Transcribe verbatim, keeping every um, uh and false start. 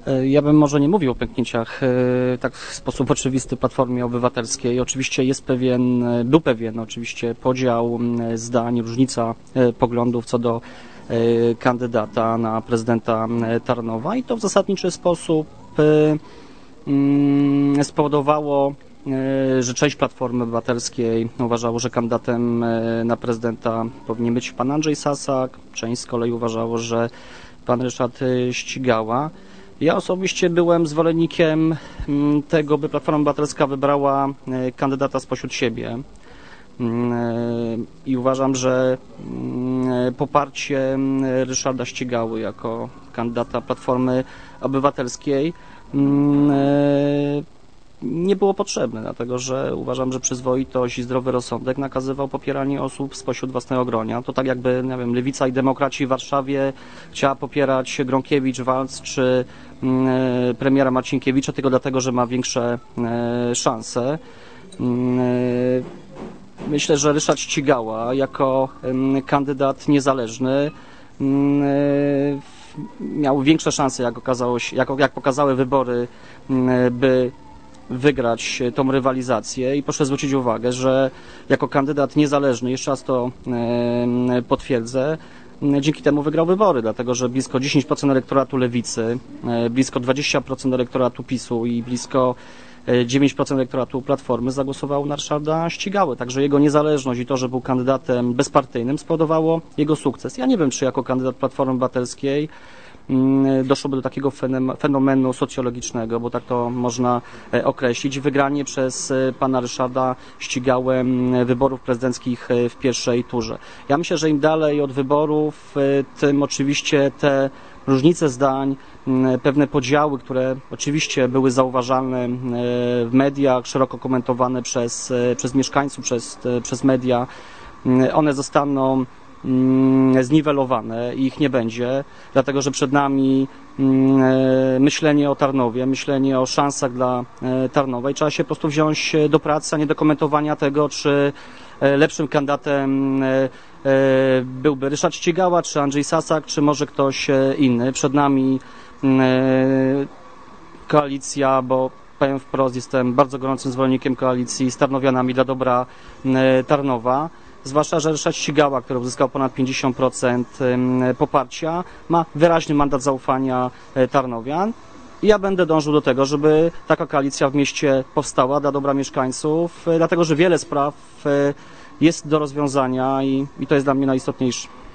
Ja bym może nie mówił o pęknięciach tak w sposób oczywisty Platformie Obywatelskiej. Oczywiście jest pewien, był pewien oczywiście podział zdań, różnica poglądów co do kandydata na prezydenta Tarnowa i to w zasadniczy sposób spowodowało, że część Platformy Obywatelskiej uważało, że kandydatem na prezydenta powinien być pan Andrzej Sasak, część z kolei uważało, że pan Ryszard Ścigała. Ja osobiście byłem zwolennikiem tego, by Platforma Obywatelska wybrała kandydata spośród siebie i uważam, że poparcie Ryszarda Ścigały jako kandydata Platformy Obywatelskiej nie było potrzebne, dlatego że uważam, że przyzwoitość i zdrowy rozsądek nakazywał popieranie osób spośród własnego gronia. To tak jakby, nie wiem, Lewica i Demokraci w Warszawie chciała popierać Gronkiewicz, Walc czy e, premiera Marcinkiewicza tylko dlatego, że ma większe e, szanse. E, myślę, że Ryszard Ścigała jako e, kandydat niezależny e, miał większe szanse, jak okazało się, jak, jak pokazały wybory, e, by wygrać tą rywalizację i proszę zwrócić uwagę, że jako kandydat niezależny, jeszcze raz to e, potwierdzę, dzięki temu wygrał wybory, dlatego że blisko dziesięć procent elektoratu Lewicy, e, blisko dwadzieścia procent elektoratu PiSu i blisko dziewięć procent elektoratu Platformy zagłosowało na Ryszarda Ścigałę. Także jego niezależność i to, że był kandydatem bezpartyjnym spowodowało jego sukces. Ja nie wiem, czy jako kandydat Platformy Obywatelskiej doszłoby do takiego fenomenu socjologicznego, bo tak to można określić, wygranie przez pana Ryszarda Ścigałę wyborów prezydenckich w pierwszej turze. Ja myślę, że im dalej od wyborów, tym oczywiście te różnice zdań, pewne podziały, które oczywiście były zauważalne w mediach, szeroko komentowane przez, przez mieszkańców, przez, przez media, one zostaną zniwelowane i ich nie będzie, dlatego że przed nami myślenie o Tarnowie, myślenie o szansach dla Tarnowa i trzeba się po prostu wziąć do pracy, a nie do komentowania tego, czy lepszym kandydatem byłby Ryszard Ścigała, czy Andrzej Sasak, czy może ktoś inny. Przed nami koalicja, bo powiem wprost, jestem bardzo gorącym zwolennikiem koalicji z Tarnowianami dla dobra Tarnowa. Zwłaszcza, że Ryszard Ścigała, który uzyskał ponad pięćdziesiąt procent poparcia, ma wyraźny mandat zaufania Tarnowian. I ja będę dążył do tego, żeby taka koalicja w mieście powstała dla dobra mieszkańców, dlatego że wiele spraw jest do rozwiązania i, i to jest dla mnie najistotniejsze.